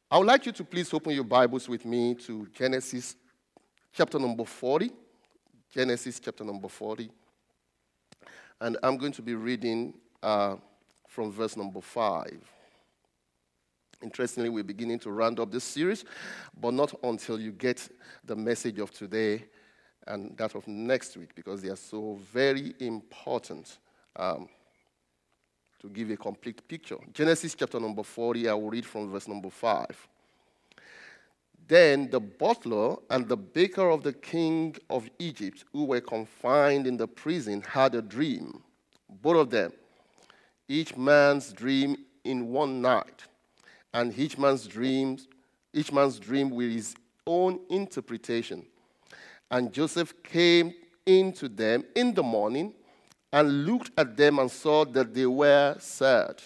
I would like you to please open your Bibles with me to Genesis chapter number 40. Genesis chapter number 40. And I'm going to be reading from verse number 5. Interestingly, we're beginning to round up this series, but not until you get the message of today and that of next week, because they are so very important to give a complete picture. Genesis chapter number 40, I will read from verse number 5. Then the butler and the baker of the king of Egypt, who were confined in the prison, had a dream, both of them, each man's dream in one night, and each man's dream with his own interpretation. And Joseph came in to them in the morning and looked at them and saw that they were sad.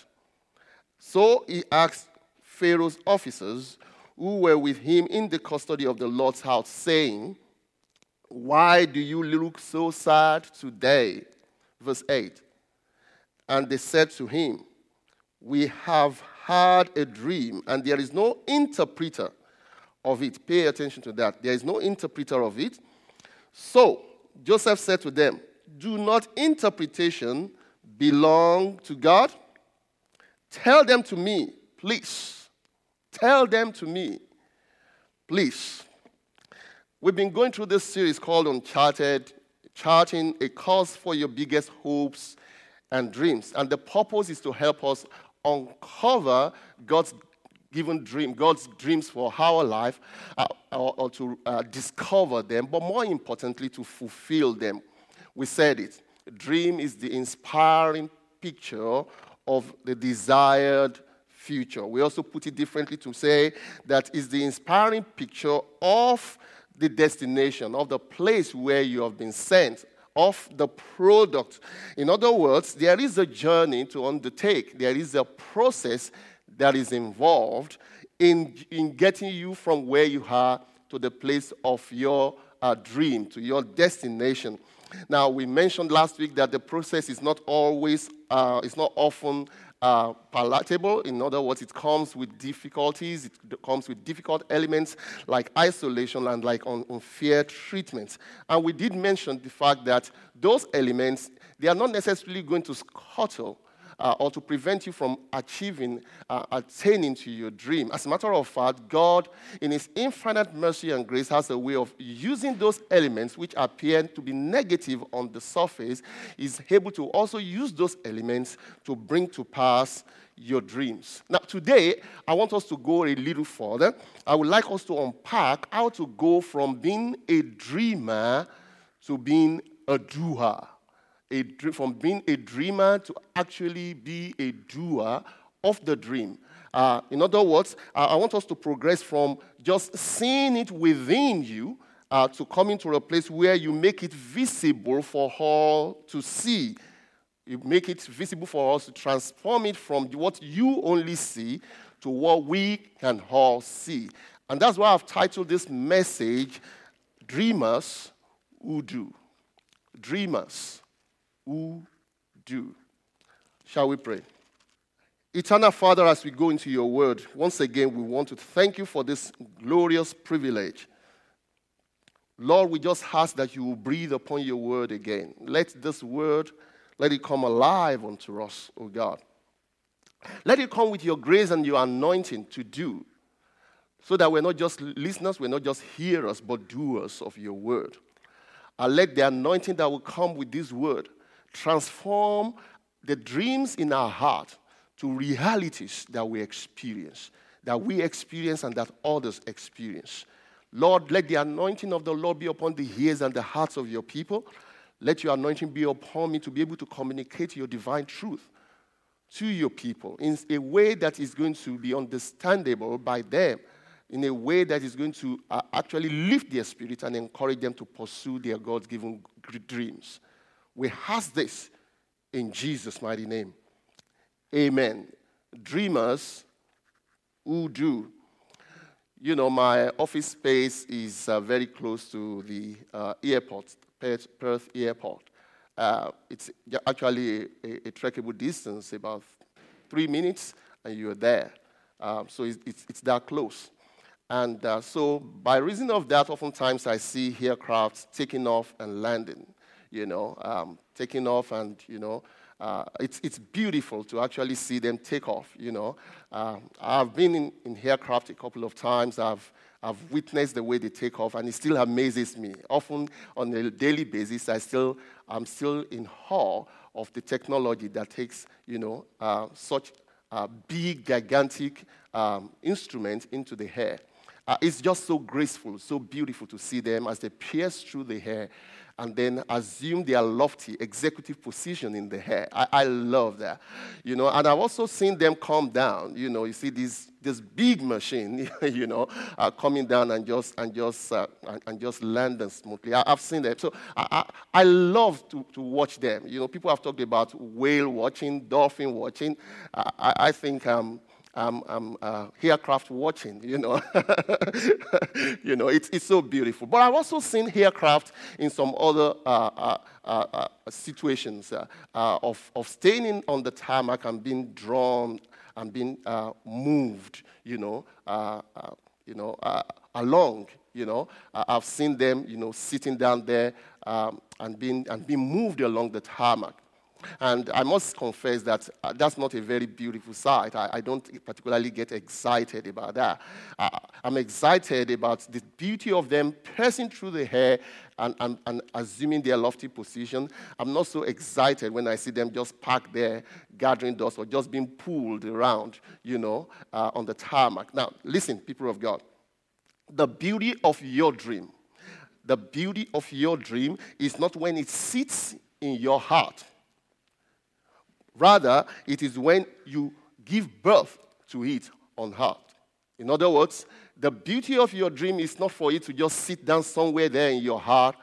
So he asked Pharaoh's officers who were with him in the custody of the Lord's house, saying, "Why do you look so sad today?" Verse 8. And they said to him, "We have had a dream, and there is no interpreter of it." Pay attention to that. There is no interpreter of it. So Joseph said to them, "Do not interpretation belong to God? Tell them to me, please. Tell them to me, please." We've been going through this series called Uncharted, charting a course for your biggest hopes and dreams. And the purpose is to help us uncover God's given dream, God's dreams for our life, or to discover them, but more importantly, to fulfill them. We said it. A dream is the inspiring picture of the desired future. We also put it differently to say that it's the inspiring picture of the destination, of the place where you have been sent, of the product. In other words, there is a journey to undertake. There is a process that is involved in getting you from where you are to the place of your dream, to your destination. Now, we mentioned last week that the process is not often palatable. In other words, it comes with difficulties. It comes with difficult elements like isolation and like unfair treatment. And we did mention the fact that those elements, they are not necessarily going to scuttle or to prevent you from attaining to your dream. As a matter of fact, God, in His infinite mercy and grace, has a way of using those elements which appear to be negative on the surface, is able to also use those elements to bring to pass your dreams. Now, today, I want us to go a little further. I would like us to unpack how to go from being a dreamer to being a doer. From being a dreamer to actually be a doer of the dream. In other words, I want us to progress from just seeing it within you to coming to a place where you make it visible for all to see. You make it visible for us to transform it from what you only see to what we can all see. And that's why I've titled this message, Dreamers Who Do. Dreamers who do. Shall we pray? Eternal Father, as we go into your word, once again, we want to thank you for this glorious privilege. Lord, we just ask that you will breathe upon your word again. Let this word, let it come alive unto us, O God. Let it come with your grace and your anointing to do, so that we're not just listeners, we're not just hearers, but doers of your word. And let the anointing that will come with this word transform the dreams in our heart to realities that we experience and that others experience. Lord, let the anointing of the Lord be upon the ears and the hearts of your people. Let your anointing be upon me to be able to communicate your divine truth to your people in a way that is going to be understandable by them, in a way that is going to actually lift their spirit and encourage them to pursue their God-given dreams. We ask this in Jesus' mighty name. Amen. Dreamers who do. You know, my office space is very close to the airport, Perth Airport. It's actually a trekkable distance, about 3 minutes, and you're there. So it's that close. And so by reason of that, oftentimes I see aircraft taking off and landing, taking off and, it's beautiful to actually see them take off, I've been in aircraft a couple of times. I've witnessed the way they take off, and it still amazes me. Often on a daily basis, I'm still in awe of the technology that takes, such big, gigantic instruments into the air. It's just so graceful, so beautiful to see them as they pierce through the air and then assume their lofty executive position in the air. I love that, And I've also seen them come down. You see this big machine, coming down and just landing smoothly. I've seen them, so I love to watch them. People have talked about whale watching, dolphin watching. I think aircraft watching, it's so beautiful. But I've also seen aircraft in some other situations of staying on the tarmac and being drawn and being moved, along. I've seen them, sitting down there and being moved along the tarmac. And I must confess that that's not a very beautiful sight. I don't particularly get excited about that. I'm excited about the beauty of them passing through the air and assuming their lofty position. I'm not so excited when I see them just parked there, gathering dust, or just being pulled around, on the tarmac. Now, listen, people of God. The beauty of your dream is not when it sits in your heart. Rather, it is when you give birth to it on earth. In other words, the beauty of your dream is not for it to just sit down somewhere there in your heart,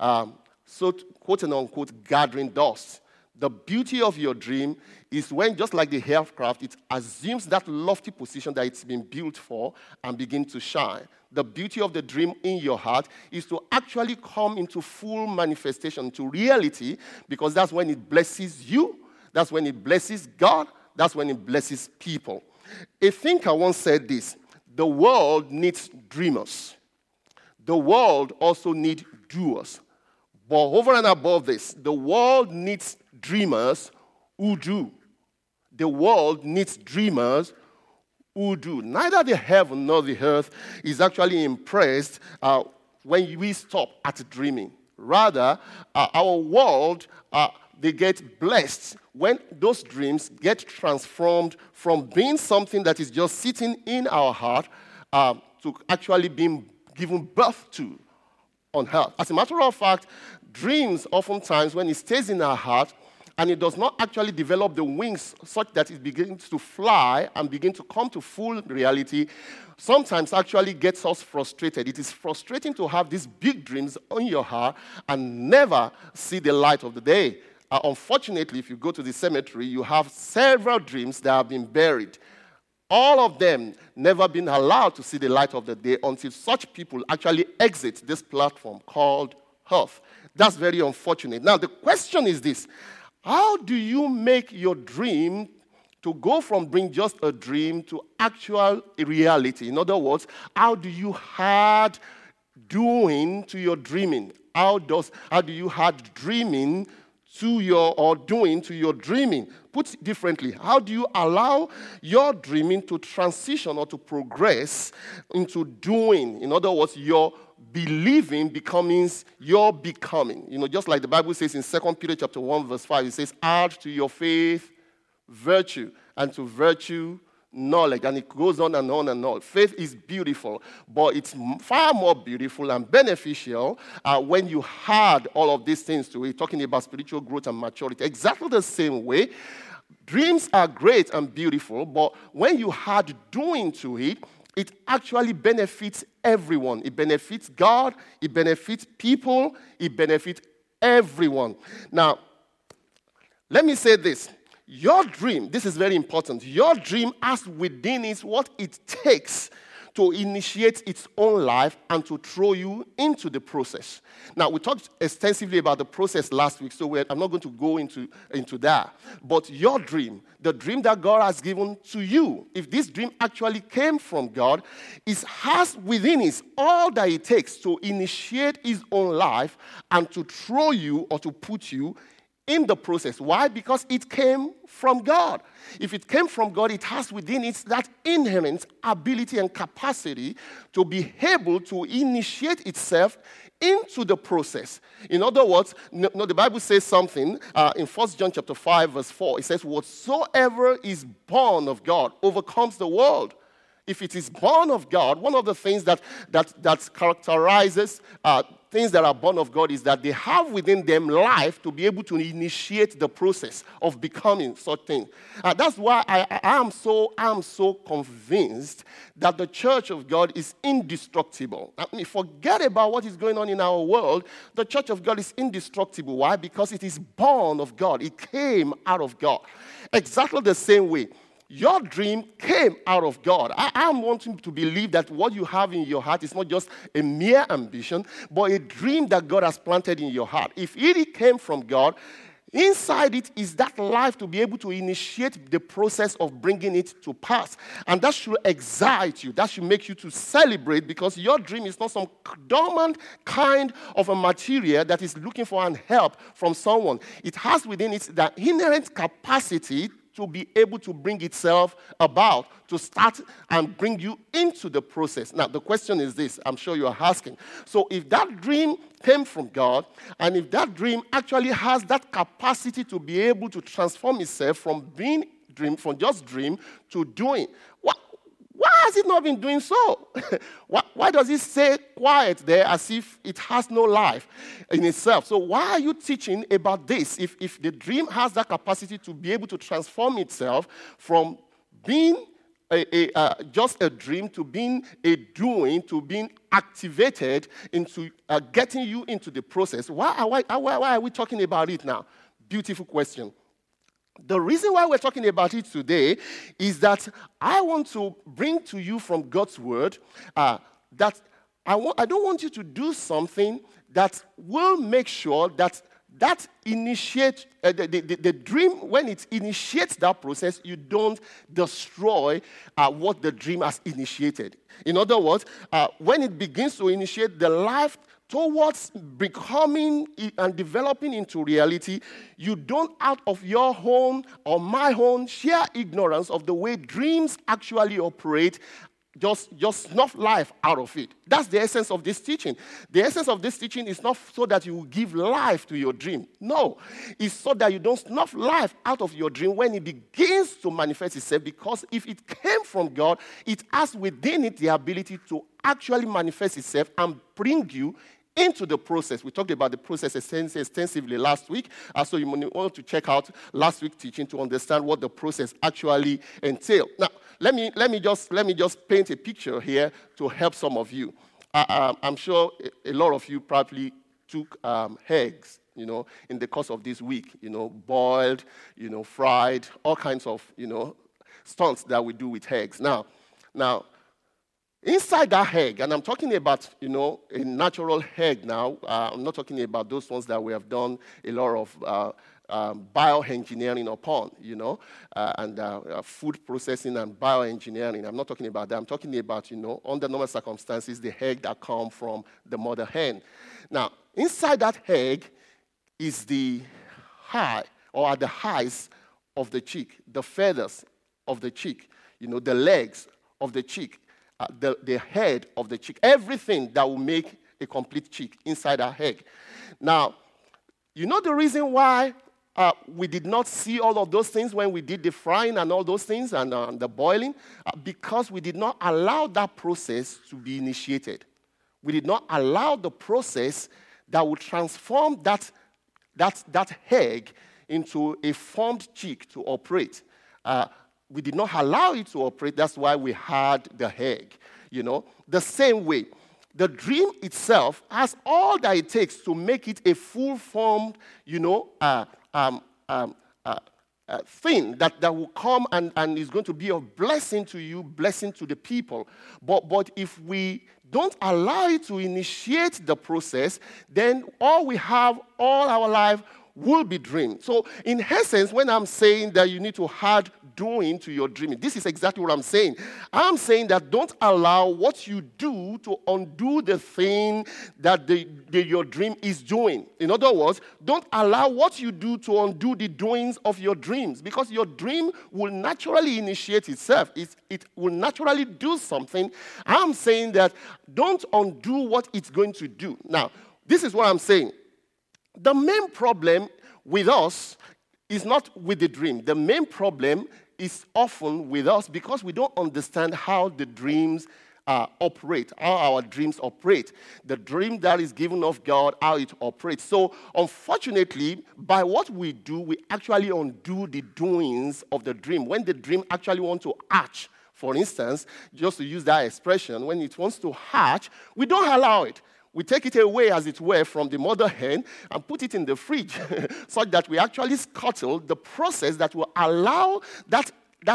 so quote and unquote, gathering dust. The beauty of your dream is when, just like the aircraft, it assumes that lofty position that it's been built for and begins to shine. The beauty of the dream in your heart is to actually come into full manifestation, to reality, because that's when it blesses you. That's when it blesses God. That's when it blesses people. A thinker once said this: the world needs dreamers. The world also needs doers. But over and above this, the world needs dreamers who do. The world needs dreamers who do. Neither the heaven nor the earth is actually impressed when we stop at dreaming. Rather, our world, they get blessed when those dreams get transformed from being something that is just sitting in our heart to actually being given birth to on earth. As a matter of fact, dreams oftentimes, when it stays in our heart and it does not actually develop the wings such that it begins to fly and begin to come to full reality, sometimes actually gets us frustrated. It is frustrating to have these big dreams on your heart and never see the light of the day. Unfortunately, if you go to the cemetery, you have several dreams that have been buried. All of them never been allowed to see the light of the day until such people actually exit this platform called earth. That's very unfortunate. Now, the question is this: how do you make your dream to go from being just a dream to actual reality? In other words, how do you add doing to your dreaming? How do you add dreaming to your doing to your dreaming? Put differently, how do you allow your dreaming to transition or to progress into doing? In other words, your believing becomes your becoming. Just like the Bible says in 2 Peter chapter 1, verse 5, it says, add to your faith virtue, and to virtue knowledge. And it goes on and on and on. Faith is beautiful, but it's far more beautiful and beneficial when you add all of these things to it, talking about spiritual growth and maturity. Exactly the same way, dreams are great and beautiful, but when you add doing to it, it actually benefits everyone. It benefits God, it benefits people, it benefits everyone. Now, let me say this. Your dream, this is very important, your dream has within it what it takes to initiate its own life and to throw you into the process. Now, we talked extensively about the process last week, so I'm not going to go into that. But your dream, the dream that God has given to you, if this dream actually came from God, it has within it all that it takes to initiate his own life and to throw you or to put you in the process. Why? Because it came from God. If it came from God, it has within it that inherent ability and capacity to be able to initiate itself into the process. In other words, the Bible says something in 1 John chapter 5, verse 4. It says, whatsoever is born of God overcomes the world. If it is born of God, one of the things that characterizes things that are born of God is that they have within them life to be able to initiate the process of becoming such things. That's why I am so convinced that the church of God is indestructible. I mean, forget about what is going on in our world. The church of God is indestructible. Why? Because it is born of God. It came out of God. Exactly the same way. Your dream came out of God. I am wanting to believe that what you have in your heart is not just a mere ambition, but a dream that God has planted in your heart. If it came from God, inside it is that life to be able to initiate the process of bringing it to pass. And that should excite you. That should make you to celebrate, because your dream is not some dormant kind of a material that is looking for an help from someone. It has within it the inherent capacity to be able to bring itself about, to start and bring you into the process. Now, the question is this, I'm sure you are asking. So if that dream came from God, and if that dream actually has that capacity to be able to transform itself from just dream to doing, why has it not been doing so? Why does it stay quiet there as if it has no life in itself? So why are you teaching about this if the dream has that capacity to be able to transform itself from being just a dream to being a doing, to being activated into getting you into the process? Why are we talking about it now? Beautiful question. The reason why we're talking about it today is that I want to bring to you from God's word that I don't want you to do something that will make sure that initiate the dream, when it initiates that process, you don't destroy what the dream has initiated. In other words, when it begins to initiate the life towards becoming and developing into reality, you don't, out of your own or my own sheer ignorance of the way dreams actually operate, just snuff life out of it. That's the essence of this teaching. The essence of this teaching is not so that you will give life to your dream. No. It's so that you don't snuff life out of your dream when it begins to manifest itself, because if it came from God, it has within it the ability to actually manifest itself and bring you into the process. We talked about the process extensively last week, so you want to check out last week's teaching to understand what the process actually entails. Now, let me just paint a picture here to help some of you. I'm sure a lot of you probably took eggs, in the course of this week, boiled, fried, all kinds of, stunts that we do with eggs. Now, inside that egg, and I'm talking about, a natural egg now. I'm not talking about those ones that we have done a lot of bioengineering upon, and food processing and bioengineering. I'm not talking about that. I'm talking about, under normal circumstances, the egg that come from the mother hen. Now, inside that egg is the the eyes of the chick, the feathers of the chick, the legs of the chick, the head of the chick, everything that will make a complete chick inside our egg. Now, the reason why we did not see all of those things when we did the frying and all those things and the boiling? Because we did not allow that process to be initiated. We did not allow the process that would transform that egg into a formed chick to operate. We did not allow it to operate. That's why we had the egg. The same way, the dream itself has all that it takes to make it a full-formed, thing that will come and is going to be a blessing to you, blessing to the people. But if we don't allow it to initiate the process, then all we have all our life will be dream. So in essence, when I'm saying that you need to add doing to your dreaming, this is exactly what I'm saying. I'm saying that don't allow what you do to undo the thing that your dream is doing. In other words, don't allow what you do to undo the doings of your dreams, because your dream will naturally initiate itself. It will naturally do something. I'm saying that don't undo what it's going to do. Now, this is what I'm saying. The main problem with us is not with the dream. The main problem is often with us because we don't understand how the dreams operate, how our dreams operate. The dream that is given of God, how it operates. So, unfortunately, by what we do, we actually undo the doings of the dream. When the dream actually wants to hatch, for instance, just to use that expression, when it wants to hatch, we don't allow it. We take it away, as it were, from the mother hen and put it in the fridge such that we actually scuttle the process that will allow that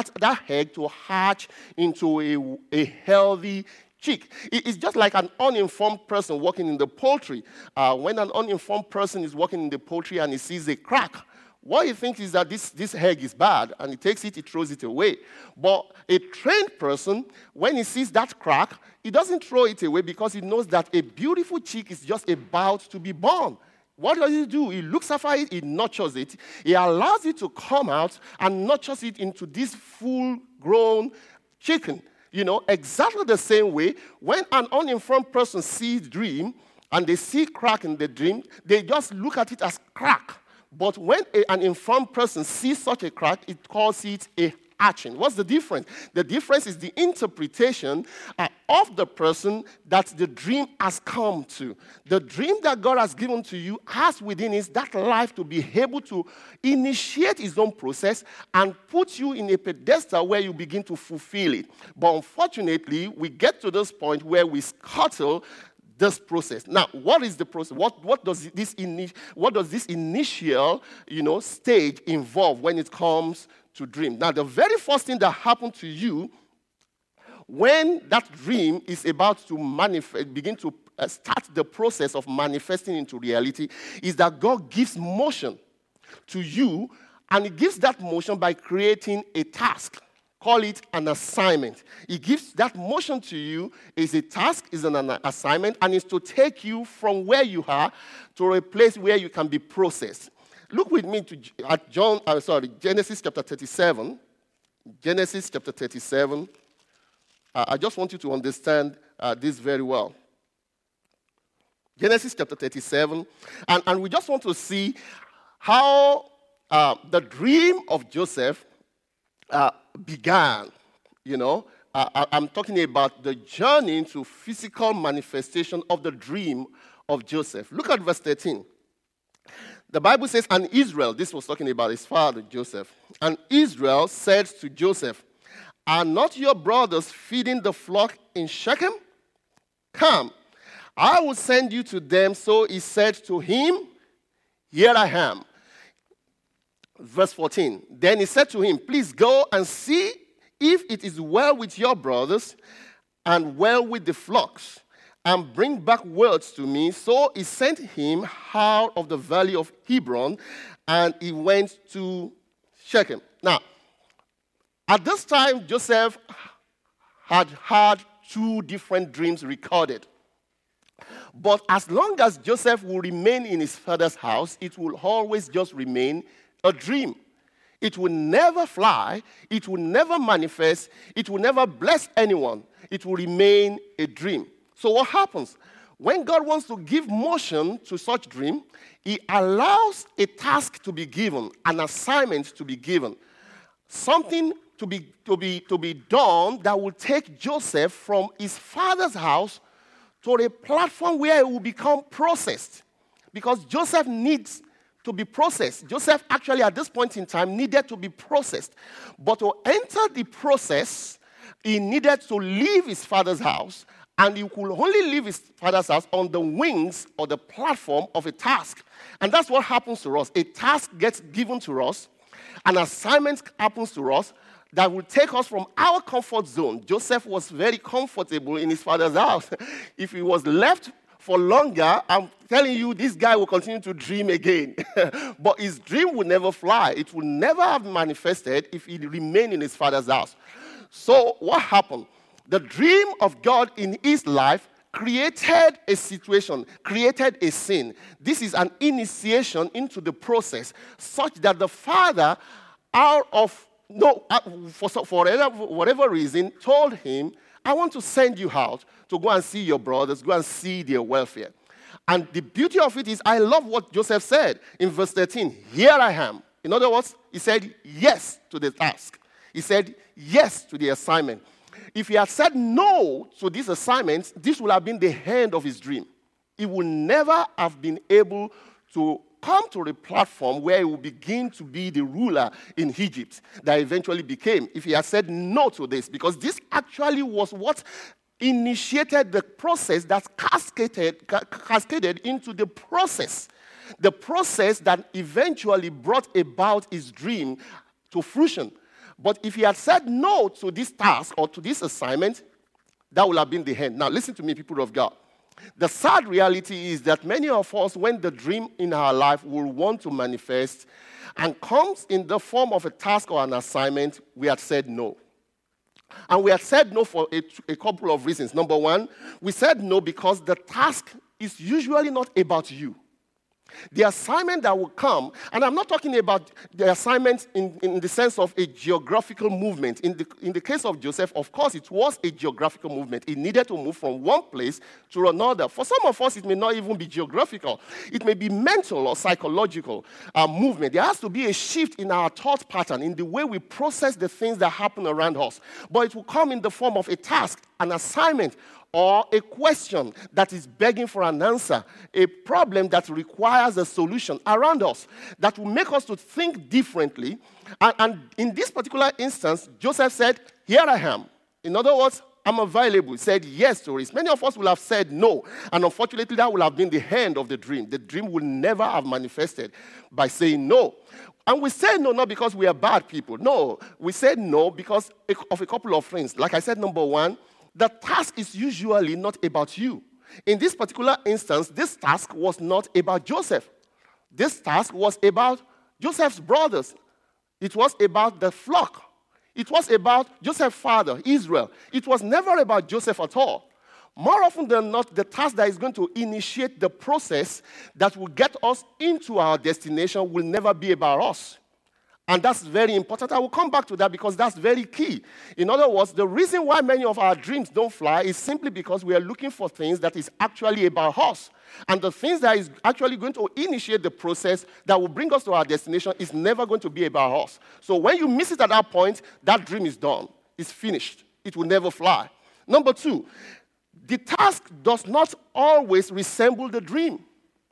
egg to hatch into a healthy chick. It's just like an uninformed person working in the poultry. When an uninformed person is working in the poultry and he sees a crack, what he thinks is that this egg is bad, and he takes it, he throws it away. But a trained person, when he sees that crack, he doesn't throw it away because he knows that a beautiful chick is just about to be born. What does he do? He looks after it, he nurtures it, he allows it to come out and nurtures it into this full-grown chicken. You know, exactly the same way, when an uninformed person sees dream and they see crack in the dream, they just look at it as crack. But when an informed person sees such a crack, it calls it a hatching. What's the difference? The difference is the interpretation of the person that the dream has come to. The dream that God has given to you has within it that life to be able to initiate its own process and put you in a pedestal where you begin to fulfill it. But unfortunately, we get to this point where we scuttle this process. Now, what is the process? What does this initial, stage involve when it comes to dream? Now, the very first thing that happened to you when that dream is about to begin to start the process of manifesting into reality, is that God gives motion to you, and He gives that motion by creating a task. Call it an assignment. He gives that motion to you is a task, is an assignment, and is to take you from where you are to a place where you can be processed. Look with me at Genesis chapter 37. Genesis chapter 37. I just want you to understand this very well. Genesis chapter 37. And we just want to see how the dream of Joseph began. I'm talking about the journey into physical manifestation of the dream of Joseph. Look at verse 13. The Bible says, and Israel, this was talking about his father, Joseph, and Israel said to Joseph, are not your brothers feeding the flock in Shechem? Come, I will send you to them. So he said to him, here I am. Verse 14, then he said to him, please go and see if it is well with your brothers and well with the flocks, and bring back words to me. So he sent him out of the valley of Hebron, and he went to Shechem. Now, at this time, Joseph had two different dreams recorded. But as long as Joseph will remain in his father's house, it will always just remain a dream. It will never fly. It will never manifest. It will never bless anyone. It will remain a dream. So what happens? When God wants to give motion to such dream, He allows a task to be given, an assignment to be given, something to be done that will take Joseph from his father's house to a platform where he will become processed. Because Joseph needs to be processed. Joseph actually at this point in time needed to be processed. But to enter the process, he needed to leave his father's house, and he could only leave his father's house on the wings or the platform of a task. And that's what happens to us. A task gets given to us, an assignment happens to us that will take us from our comfort zone. Joseph was very comfortable in his father's house. If he was left for longer, I'm telling you, this guy will continue to dream again. But his dream will never fly. It will never have manifested if he remained in his father's house. So what happened? The dream of God in his life created a situation, created a scene. This is an initiation into the process such that the father, for whatever reason, told him, I want to send you out to go and see your brothers, go and see their welfare. And the beauty of it is, I love what Joseph said in verse 13. Here I am. In other words, he said yes to the task. He said yes to the assignment. If he had said no to this assignment, this would have been the end of his dream. He would never have been able to come to a platform where he would begin to be the ruler in Egypt that eventually became, if he had said no to this, because this actually was what initiated the process that cascaded into the process that eventually brought about his dream to fruition. But if he had said no to this task or to this assignment, that would have been the end. Now, listen to me, people of God. The sad reality is that many of us, when the dream in our life will want to manifest and comes in the form of a task or an assignment, we had said no. And we had said no for a couple of reasons. Number one, we said no because the task is usually not about you. The assignment that will come, and I'm not talking about the assignment in the sense of a geographical movement. In the case of Joseph, of course, it was a geographical movement. He needed to move from one place to another. For some of us, it may not even be geographical. It may be mental or psychological movement. There has to be a shift in our thought pattern, in the way we process the things that happen around us. But it will come in the form of a task, an assignment, or a question that is begging for an answer, a problem that requires a solution around us that will make us to think differently. And in this particular instance, Joseph said, here I am. In other words, I'm available. He said yes to it. Many of us will have said no. And unfortunately, that will have been the end of the dream. The dream will never have manifested by saying no. And we say no not because we are bad people. No, we said no because of a couple of things. Like I said, number one, the task is usually not about you. In this particular instance, this task was not about Joseph. This task was about Joseph's brothers. It was about the flock. It was about Joseph's father, Israel. It was never about Joseph at all. More often than not, the task that is going to initiate the process that will get us into our destination will never be about us. And that's very important. I will come back to that because that's very key. In other words, the reason why many of our dreams don't fly is simply because we are looking for things that is actually about us. And the things that is actually going to initiate the process that will bring us to our destination is never going to be about us. So when you miss it at that point, that dream is done. It's finished. It will never fly. Number two, the task does not always resemble the dream.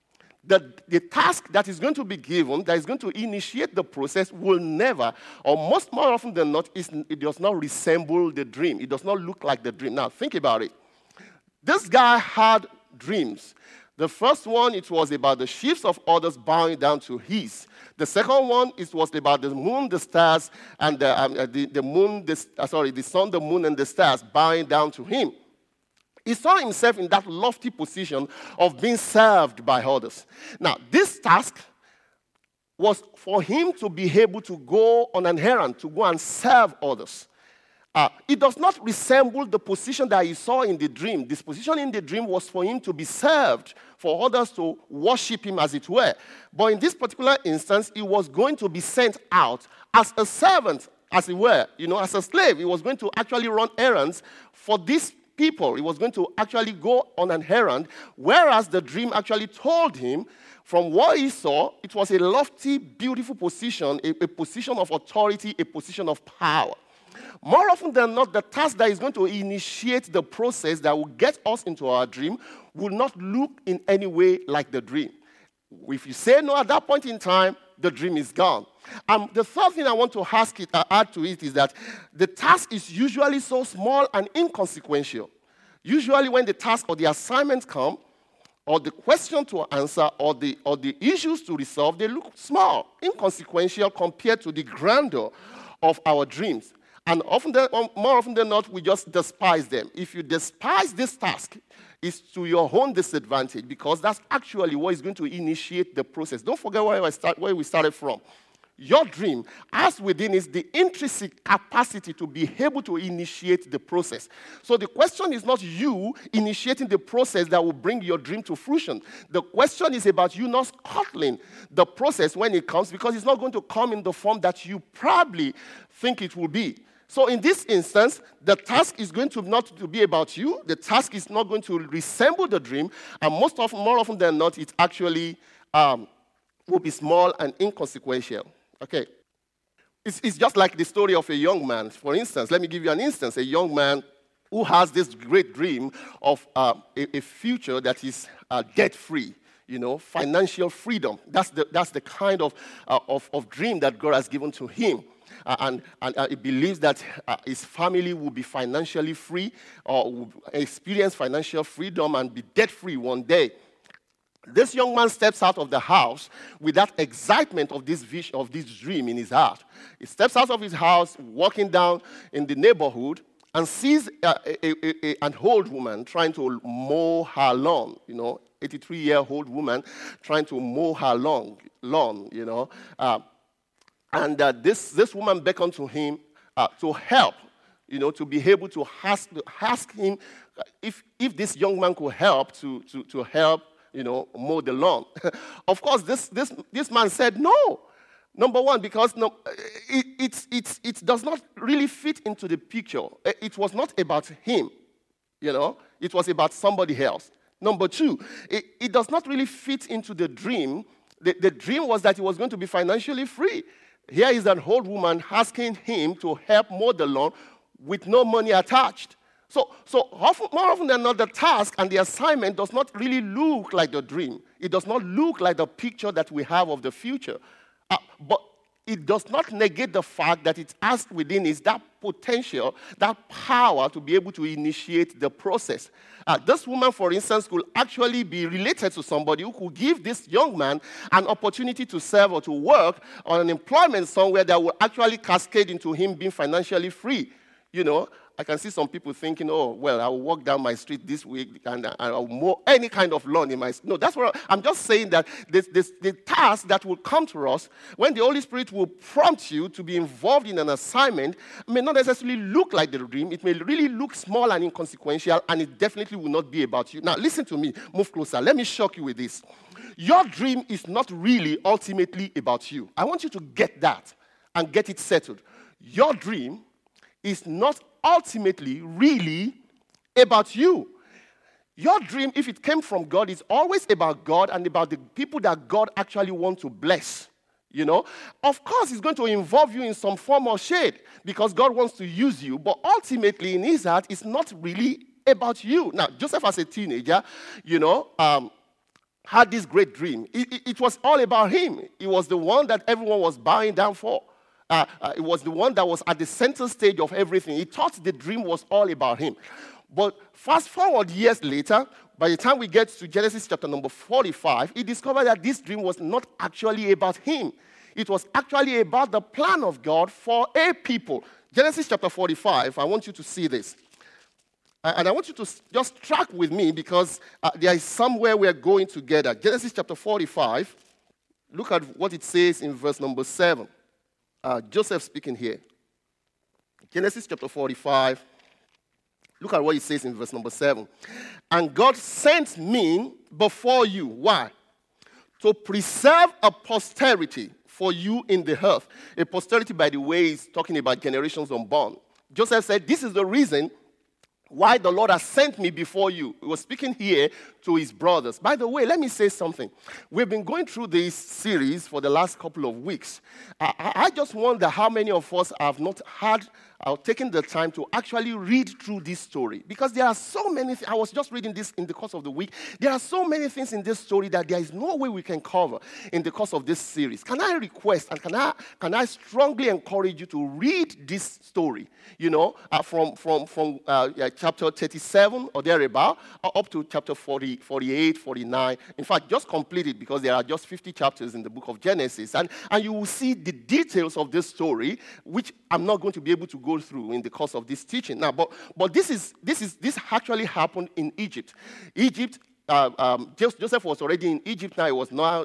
The task that is going to be given, that is going to initiate the process, will never, or more often than not, it does not resemble the dream. It does not look like the dream. Now, think about it. This guy had dreams. The first one, it was about the shifts of others bowing down to his. The second one, it was about the moon, the stars, and the sun, the moon, and the stars bowing down to him. He saw himself in that lofty position of being served by others. Now, this task was for him to be able to go on an errand, to go and serve others. It does not resemble the position that he saw in the dream. This position in the dream was for him to be served, for others to worship him, as it were. But in this particular instance, he was going to be sent out as a servant, as it were, as a slave. He was going to actually run errands for this people. He was going to actually go on an errand, whereas the dream actually told him, from what he saw, it was a lofty, beautiful position, a position of authority, a position of power. More often than not, the task that is going to initiate the process that will get us into our dream will not look in any way like the dream. If you say no at that point in time, the dream is gone. The third thing I want to add to it is that the task is usually so small and inconsequential. Usually when the task or the assignment come, or the question to answer, or the issues to resolve, they look small, inconsequential compared to the grandeur of our dreams. And more often than not, we just despise them. If you despise this task, it's to your own disadvantage, because that's actually what is going to initiate the process. Don't forget where we started from. Your dream has within it the intrinsic capacity to be able to initiate the process. So the question is not you initiating the process that will bring your dream to fruition. The question is about you not scuttling the process when it comes, because it's not going to come in the form that you probably think it will be. So in this instance, the task is going to not to be about you. The task is not going to resemble the dream. And more often than not, it actually will be small and inconsequential. Okay. It's just like the story of a young man. For instance, let me give you an instance. A young man who has this great dream of a future that is debt-free, financial freedom. That's the kind of dream that God has given to him. And he believes that his family will be financially free, or will experience financial freedom and be debt-free one day. This young man steps out of the house with that excitement of this vision, of this dream in his heart. He steps out of his house, walking down in the neighborhood, and sees an old woman trying to mow her lawn. 83-year-old woman trying to mow her lawn. And this woman beckoned to him to help, to be able to ask him if this young man could help to help, mow the lawn. Of course, this man said no. Number one, because it does not really fit into the picture. It was not about him, It was about somebody else. Number two, it does not really fit into the dream. The dream was that he was going to be financially free. Here is an old woman asking him to help mow the lawn with no money attached. So more often than not, the task and the assignment does not really look like the dream. It does not look like the picture that we have of the future. But it does not negate the fact that it has within it that potential, that power to be able to initiate the process. This woman, for instance, could actually be related to somebody who could give this young man an opportunity to serve or to work on an employment somewhere that will actually cascade into him being financially free. I can see some people thinking, oh, well, I will walk down my street this week and I'll mow any kind of lawn in my street. No, that's what I'm just saying, that the task that will come to us when the Holy Spirit will prompt you to be involved in an assignment may not necessarily look like the dream. It may really look small and inconsequential, and it definitely will not be about you. Now, listen to me. Move closer. Let me shock you with this. Your dream is not really ultimately about you. I want you to get that and get it settled. Your dream is not ultimately really about you. Your dream, if it came from God, is always about God and about the people that God actually wants to bless. Of course, it's going to involve you in some form or shade because God wants to use you, but ultimately in his heart, it's not really about you. Now, Joseph as a teenager, had this great dream. It was all about him. It was the one that everyone was bowing down for. It was the one that was at the center stage of everything. He thought the dream was all about him. But fast forward years later, by the time we get to Genesis chapter number 45, he discovered that this dream was not actually about him. It was actually about the plan of God for a people. Genesis chapter 45, I want you to see this. And I want you to just track with me because there is somewhere we are going together. Genesis chapter 45, look at what it says in verse number 7. Joseph speaking here. Genesis chapter 45. Look at what it says in verse number 7. And God sent me before you. Why? To preserve a posterity for you in the earth. A posterity, by the way, is talking about generations unborn. Joseph said, this is the reason why the Lord has sent me before you. He was speaking here to his brothers. By the way, let me say something. We've been going through this series for the last couple of weeks. I just wonder how many of us have not had taking the time to actually read through this story, because there are so many I was just reading this in the course of the week. There are so many things in this story that there is no way we can cover in the course of this series. Can I request and can I strongly encourage you to read this story, from chapter 37 or thereabout up to chapter 40, 48, 49. In fact, just complete it, because there are just 50 chapters in the book of Genesis, and you will see the details of this story, which I'm not going to be able to go through in the course of this teaching now. But this actually happened in Egypt. Joseph was already in Egypt now. He was now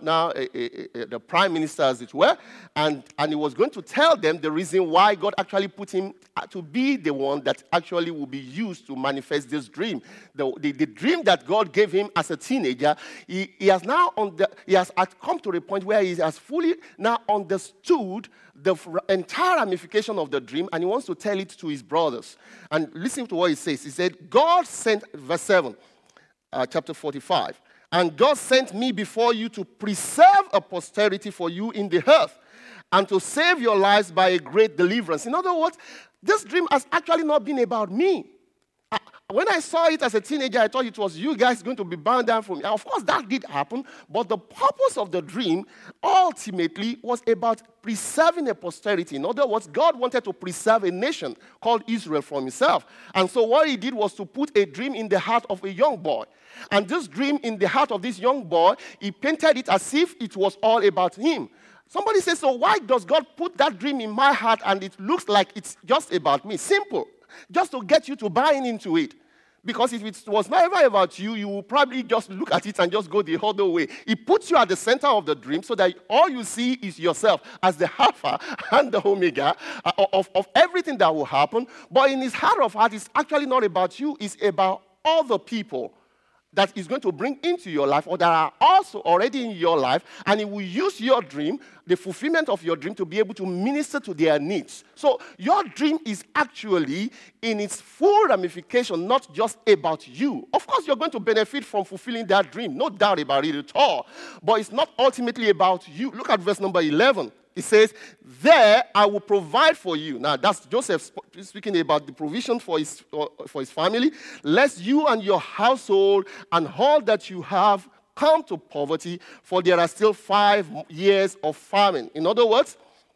the prime minister, as it were, and he was going to tell them the reason why God actually put him to be the one that actually will be used to manifest this dream. The dream that God gave him as a teenager, he has come to a point where he has fully now understood the entire ramification of the dream, and he wants to tell it to his brothers. And listen to what he says. He said, God sent, verse 7, chapter 45, and God sent me before you to preserve a posterity for you in the earth, and to save your lives by a great deliverance. In other words, this dream has actually not been about me. When I saw it as a teenager, I thought it was you guys going to be bound down for me. Of course, that did happen, but the purpose of the dream ultimately was about preserving a posterity. In other words, God wanted to preserve a nation called Israel from himself. And so what he did was to put a dream in the heart of a young boy. And this dream in the heart of this young boy, he painted it as if it was all about him. Somebody says, so why does God put that dream in my heart and it looks like it's just about me? Simple. Just to get you to buy into it. Because if it was never about you, you will probably just look at it and just go the other way. He puts you at the center of the dream so that all you see is yourself as the Alpha and the Omega of everything that will happen. But in his heart of heart, it's actually not about you. It's about other people that is going to bring into your life, or that are also already in your life, and he will use your dream, the fulfillment of your dream, to be able to minister to their needs. So your dream is actually, in its full ramification, not just about you. Of course, you're going to benefit from fulfilling that dream, no doubt about it at all. But it's not ultimately about you. Look at verse number 11. It says, there I will provide for you. Now, that's Joseph speaking about the provision for his family. Lest you and your household and all that you have come to poverty, for there are still 5 years of famine. In other words,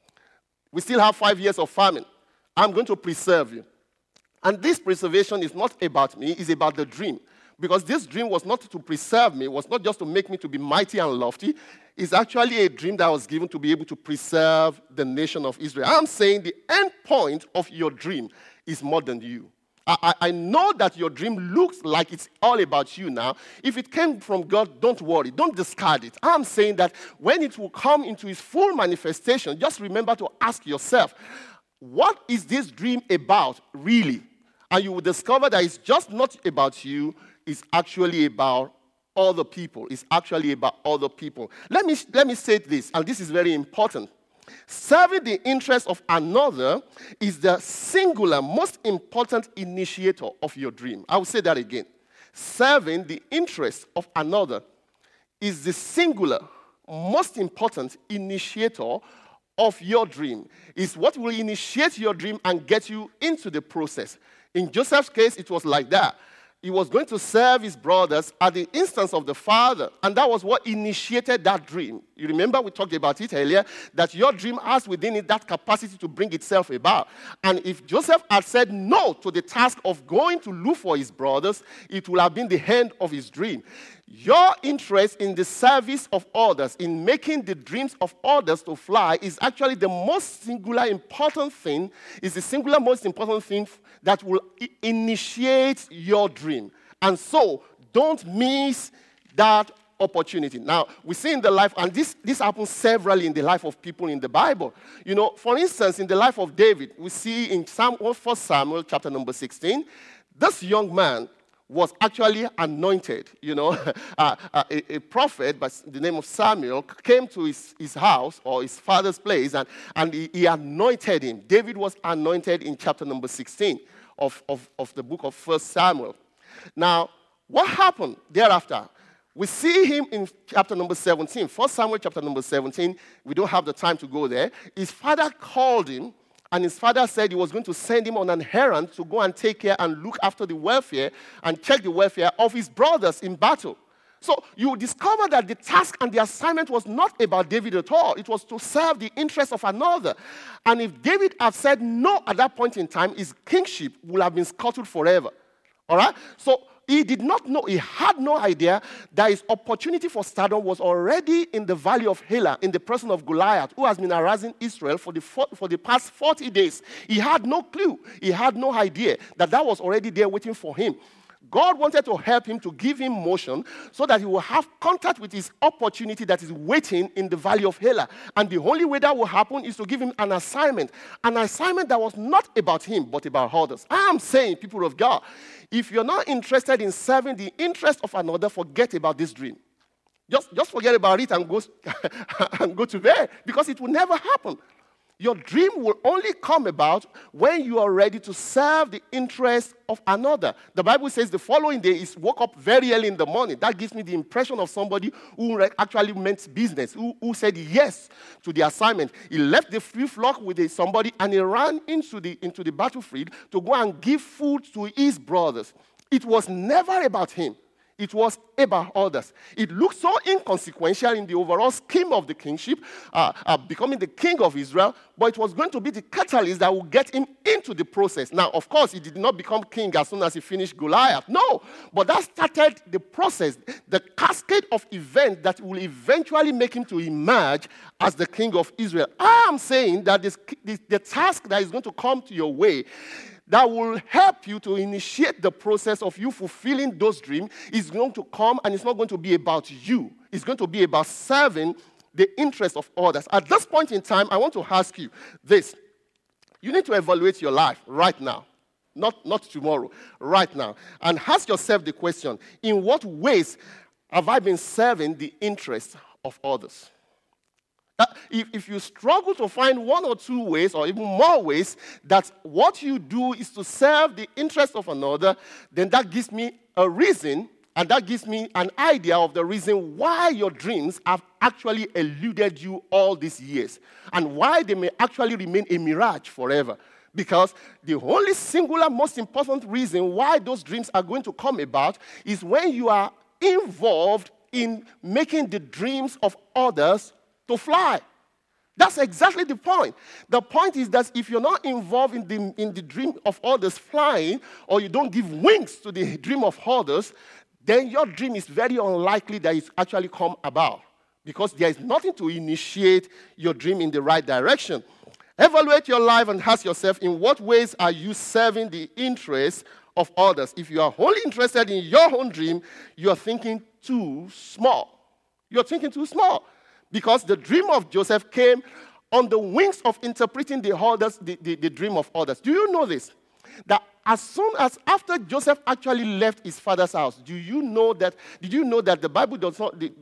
we still have 5 years of famine. I'm going to preserve you. And this preservation is not about me, it's about the dream. Because this dream was not to preserve me, was not just to make me to be mighty and lofty. It's actually a dream that was given to be able to preserve the nation of Israel. I'm saying the end point of your dream is more than you. I know that your dream looks like it's all about you now. If it came from God, don't worry. Don't discard it. I'm saying that when it will come into its full manifestation, just remember to ask yourself, what is this dream about really? And you will discover that it's just not about you. It's actually about other people. It's actually about other people. Let me say this, and this is very important. Serving the interest of another is the singular, most important initiator of your dream. I will say that again. Serving the interest of another is the singular, most important initiator of your dream. It's what will initiate your dream and get you into the process. In Joseph's case, it was like that. He was going to serve his brothers at the instance of the father, and that was what initiated that dream. You remember we talked about it earlier, that your dream has within it that capacity to bring itself about. And if Joseph had said no to the task of going to look for his brothers, it would have been the end of his dream. Your interest in the service of others, in making the dreams of others to fly, is actually the most singular important thing, is the singular most important thing that will initiate your dream. And so, don't miss that opportunity. Now, we see in the life, and this happens severally in the life of people in the Bible. You know, for instance, in the life of David, we see in 1 Samuel chapter number 16, this young man was actually anointed. You know, a prophet by the name of Samuel came to his house or his father's place, and he anointed him. David was anointed in chapter number 16 of the book of 1 Samuel. Now, what happened thereafter? We see him in chapter number 17. 1 Samuel chapter number 17. We don't have the time to go there. His father called him And his father said he was going to send him on an errand to go and take care and look after the welfare and check the welfare of his brothers in battle. So you discover that the task and the assignment was not about David at all. It was to serve the interest of another. And if David had said no at that point in time, his kingship would have been scuttled forever. All right? So he did not know, he had no idea that his opportunity for stardom was already in the valley of Elah, in the person of Goliath, who has been harassing Israel for the past 40 days. He had no clue, he had no idea that was already there waiting for him. God wanted to help him, to give him motion so that he will have contact with his opportunity that is waiting in the valley of Elah. And the only way that will happen is to give him an assignment that was not about him but about others. I am saying, people of God, if you're not interested in serving the interest of another, forget about this dream. Just forget about it and go to bed, because it will never happen. Your dream will only come about when you are ready to serve the interest of another. The Bible says the following day is woke up very early in the morning. That gives me the impression of somebody who actually meant business, who said yes to the assignment. He left the free flock with somebody and he ran into the battlefield to go and give food to his brothers. It was never about him. It was about others. It looked so inconsequential in the overall scheme of the kingship, becoming the king of Israel, but it was going to be the catalyst that would get him into the process. Now, of course, he did not become king as soon as he finished Goliath. No, but that started the process, the cascade of events that will eventually make him to emerge as the king of Israel. I am saying that the task that is going to come to your way that will help you to initiate the process of you fulfilling those dreams is going to come, and it's not going to be about you. It's going to be about serving the interests of others. At this point in time, I want to ask you this. You need to evaluate your life right now, not tomorrow, right now, and ask yourself the question, in what ways have I been serving the interests of others? If you struggle to find one or two ways or even more ways that what you do is to serve the interest of another, then that gives me a reason, and that gives me an idea of the reason why your dreams have actually eluded you all these years and why they may actually remain a mirage forever. Because the only singular most important reason why those dreams are going to come about is when you are involved in making the dreams of others to fly. That's exactly the point. The point is that if you're not involved in the dream of others flying, or you don't give wings to the dream of others, then your dream is very unlikely that it's actually come about, because there is nothing to initiate your dream in the right direction. Evaluate your life and ask yourself, in what ways are you serving the interests of others? If you are only interested in your own dream, you're thinking too small. You're thinking too small. Because the dream of Joseph came on the wings of interpreting the dream of others. Do you know this? That as soon as after Joseph actually left his father's house, did you know that the Bible does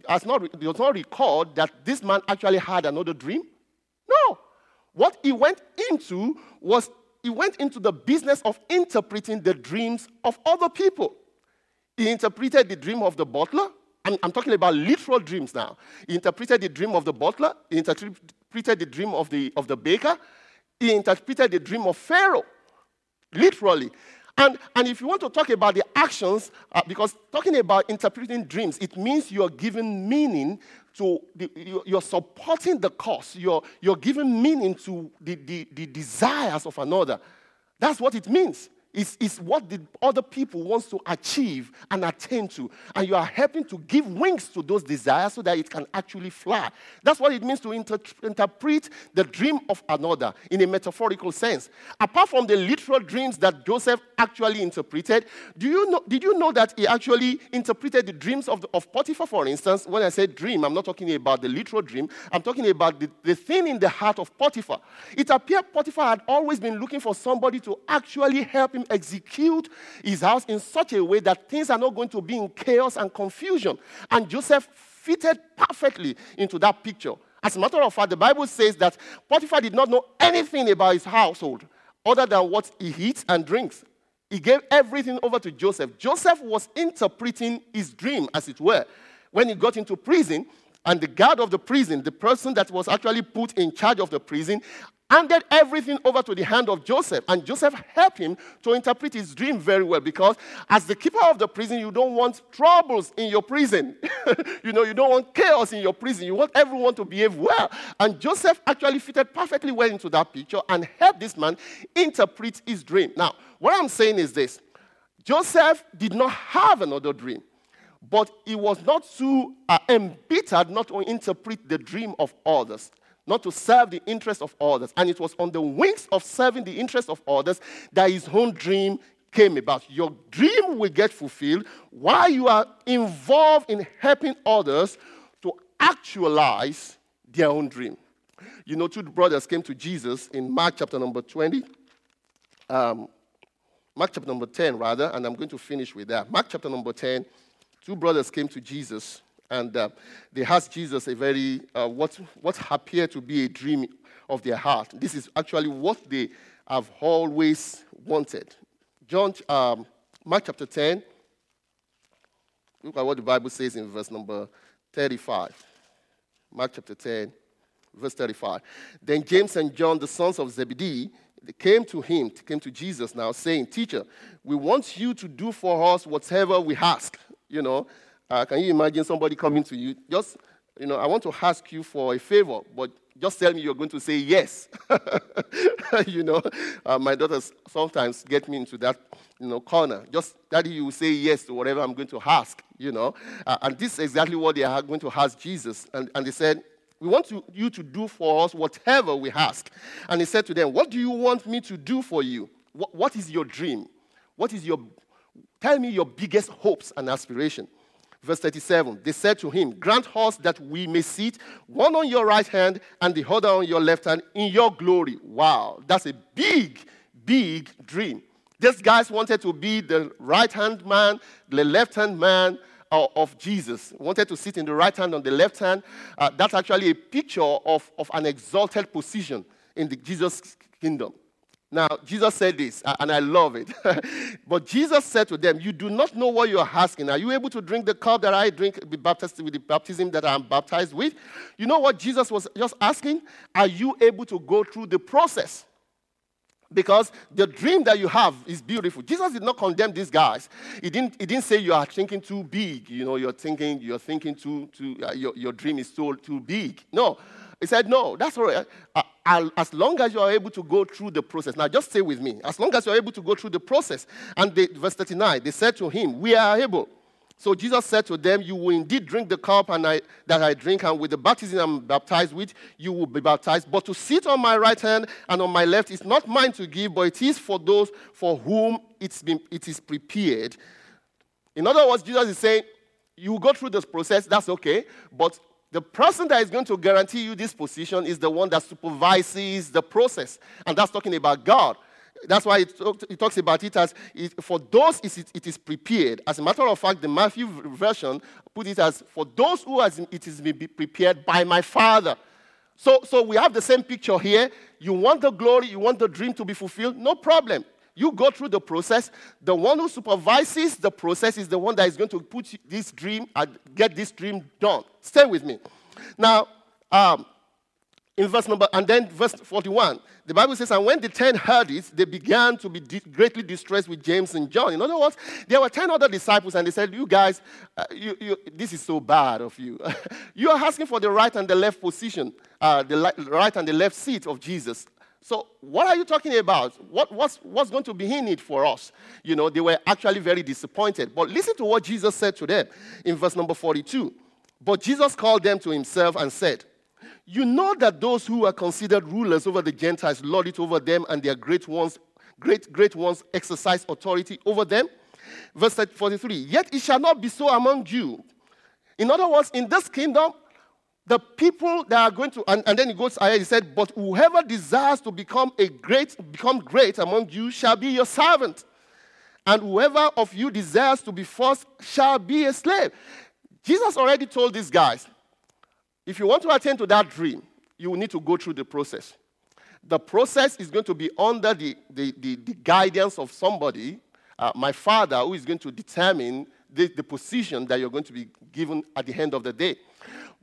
not record that this man actually had another dream? No. What he went into was the business of interpreting the dreams of other people. He interpreted the dream of the butler. I'm talking about literal dreams now. He interpreted the dream of the butler. He interpreted the dream of the baker. He interpreted the dream of Pharaoh, literally. And if you want to talk about the actions, because talking about interpreting dreams, it means you're giving meaning to, you're supporting the cause. You're giving meaning to the desires of another. That's what it means. It's what the other people wants to achieve and attain to. And you are helping to give wings to those desires so that it can actually fly. That's what it means to interpret the dream of another in a metaphorical sense. Apart from the literal dreams that Joseph actually interpreted, did you know that he actually interpreted the dreams of Potiphar, for instance? When I say dream, I'm not talking about the literal dream. I'm talking about the thing in the heart of Potiphar. It appeared Potiphar had always been looking for somebody to actually help him execute his house in such a way that things are not going to be in chaos and confusion. And Joseph fitted perfectly into that picture. As a matter of fact, the Bible says that Potiphar did not know anything about his household other than what he eats and drinks. He gave everything over to Joseph. Joseph was interpreting his dream, as it were. When he got into prison, and the guard of the prison, the person that was actually put in charge of the prison, handed everything over to the hand of Joseph. And Joseph helped him to interpret his dream very well, because as the keeper of the prison, you don't want troubles in your prison. You don't want chaos in your prison. You want everyone to behave well. And Joseph actually fitted perfectly well into that picture and helped this man interpret his dream. Now, what I'm saying is this. Joseph did not have another dream, but he was not too embittered not to interpret the dream of others, not to serve the interest of others. And it was on the wings of serving the interest of others that his own dream came about. Your dream will get fulfilled while you are involved in helping others to actualize their own dream. Two brothers came to Jesus in Mark chapter number 20. Mark chapter number 10, rather, and I'm going to finish with that. Mark chapter number 10, two brothers came to Jesus, and they asked Jesus a very, what appeared to be a dream of their heart. This is actually what they have always wanted. Mark chapter 10, look at what the Bible says in verse number 35. Mark chapter 10, verse 35. Then James and John, the sons of Zebedee, they came to Jesus now, saying, "Teacher, we want you to do for us whatever we ask." Can you imagine somebody coming to you? I want to ask you for a favor, but just tell me you're going to say yes. My daughters sometimes get me into that, corner. Just, Daddy, you will say yes to whatever I'm going to ask, And this is exactly what they are going to ask Jesus. And they said, "We want you to do for us whatever we ask." And he said to them, "What do you want me to do for you? What is your dream? Tell me your biggest hopes and aspirations." Verse 37, they said to him, "Grant us that we may sit, one on your right hand and the other on your left hand, in your glory." Wow, that's a big, big dream. These guys wanted to be the right-hand man, the left-hand man of Jesus. Wanted to sit in the right hand, on the left hand. That's actually a picture of an exalted position in the Jesus kingdom. Now, Jesus said this, and I love it. But Jesus said to them, "You do not know what you are asking. Are you able to drink the cup that I drink, be baptized with the baptism that I am baptized with?" You know what Jesus was just asking? Are you able to go through the process? Because the dream that you have is beautiful. Jesus did not condemn these guys. He didn't say you are thinking too big. You're thinking too your dream is too big. No. He said, "No, that's all right. As long as you are able to go through the process." Now, just stay with me. As long as you are able to go through the process. And verse 39, they said to him, "We are able." So Jesus said to them, "You will indeed drink the cup that I drink, and with the baptism I'm baptized with, you will be baptized. But to sit on my right hand and on my left is not mine to give, but it is for those for whom it is prepared." In other words, Jesus is saying, you go through this process, that's okay, but the person that is going to guarantee you this position is the one that supervises the process. And that's talking about God. That's why it talks about it as, for those it is prepared. As a matter of fact, the Matthew version put it as, for those who it is prepared by my Father. So we have the same picture here. You want the glory, you want the dream to be fulfilled, no problem. You go through the process. The one who supervises the process is the one that is going to put this dream and get this dream done. Stay with me. Now, in verse 41, the Bible says, "And when the 10 heard it, they began to be greatly distressed with James and John." In other words, there were 10 other disciples, and they said, "You guys, this is so bad of you. You are asking for the right and the left position, the right and the left seat of Jesus. So what are you talking about? What's going to be in it for us?" They were actually very disappointed. But listen to what Jesus said to them in verse number 42. "But Jesus called them to himself and said, 'You know that those who are considered rulers over the Gentiles lord it over them, and their great ones exercise authority over them.' Verse 43, 'Yet it shall not be so among you.'" In other words, in this kingdom, the people that are going to, and then he goes ahead, he said, "But whoever desires to become great among you shall be your servant. And whoever of you desires to be first shall be a slave." Jesus already told these guys, if you want to attain to that dream, you will need to go through the process. The process is going to be under the guidance of somebody, my Father, who is going to determine the position that you're going to be given at the end of the day.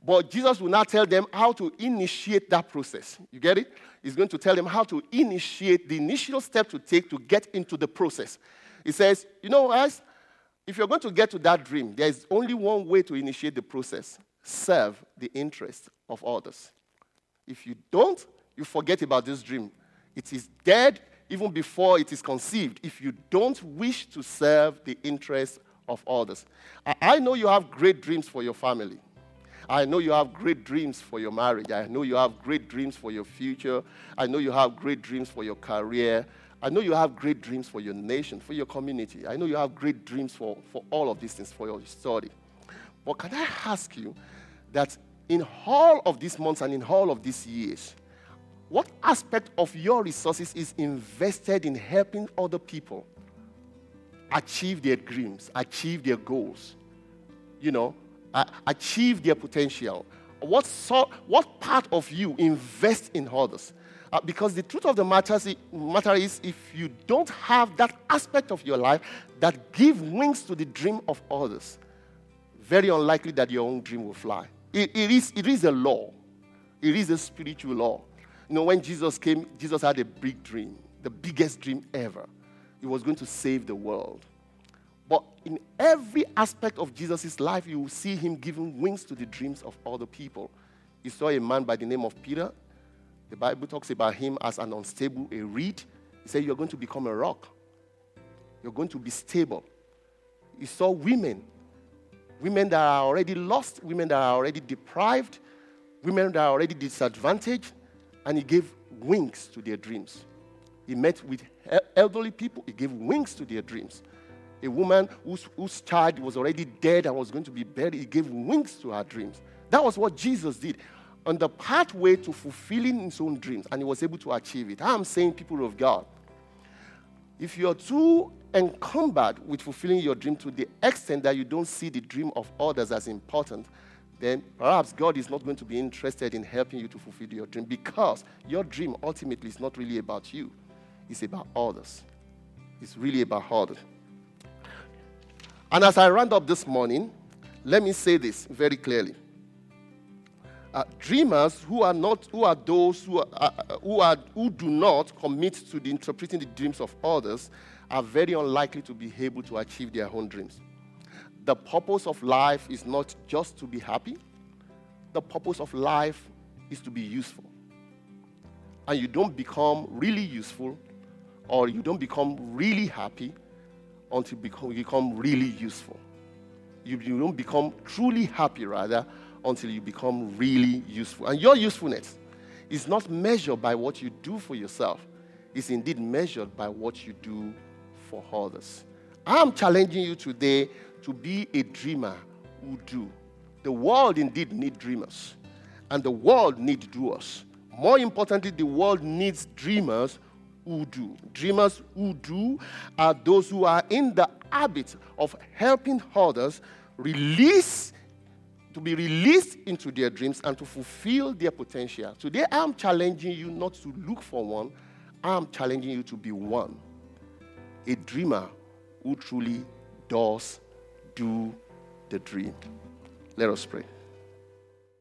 But Jesus will now tell them how to initiate that process. You get it? He's going to tell them how to initiate the initial step to take to get into the process. He says, you know, guys, if you're going to get to that dream, there is only one way to initiate the process. Serve the interest of others. If you don't, you forget about this dream. It is dead even before it is conceived if you don't wish to serve the interest of others. I know you have great dreams for your family. I know you have great dreams for your marriage. I know you have great dreams for your future. I know you have great dreams for your career. I know you have great dreams for your nation, for your community. I know you have great dreams for all of these things, for your study. But can I ask you that in all of these months and in all of these years, what aspect of your resources is invested in helping other people achieve their dreams, achieve their goals, achieve their potential? What part of you invest in others? Because the truth of the matter is if you don't have that aspect of your life that gives wings to the dream of others, very unlikely that your own dream will fly. It is a law. It is a spiritual law. When Jesus came, Jesus had a big dream, the biggest dream ever. He was going to save the world. But in every aspect of Jesus' life, you will see him giving wings to the dreams of other people. You saw a man by the name of Peter. The Bible talks about him as an unstable, a reed. He said, you're going to become a rock. You're going to be stable. You saw women that are already lost, women that are already deprived, women that are already disadvantaged, and he gave wings to their dreams. He met with elderly people. He gave wings to their dreams. A woman whose child was already dead and was going to be buried, he gave wings to her dreams. That was what Jesus did on the pathway to fulfilling his own dreams, and he was able to achieve it. I'm saying, people of God, if you're too encumbered with fulfilling your dream to the extent that you don't see the dream of others as important, then perhaps God is not going to be interested in helping you to fulfill your dream, because your dream ultimately is not really about you. It's about others. It's really about others. And as I round up this morning, let me say this very clearly. Dreamers who are those who do not commit to interpreting the dreams of others are very unlikely to be able to achieve their own dreams. The purpose of life is not just to be happy. The purpose of life is to be useful. And you don't become really useful or you don't become really happy until you become really useful. You don't become truly happy, rather, until you become really useful. And your usefulness is not measured by what you do for yourself. It's indeed measured by what you do for others. I'm challenging you today to be a dreamer who do. The world indeed needs dreamers. And the world needs doers. More importantly, the world needs dreamers who do. Dreamers who do are those who are in the habit of helping others to be released into their dreams and to fulfill their potential. Today, I'm challenging you not to look for one. I'm challenging you to be one. A dreamer who truly does do the dream. Let us pray.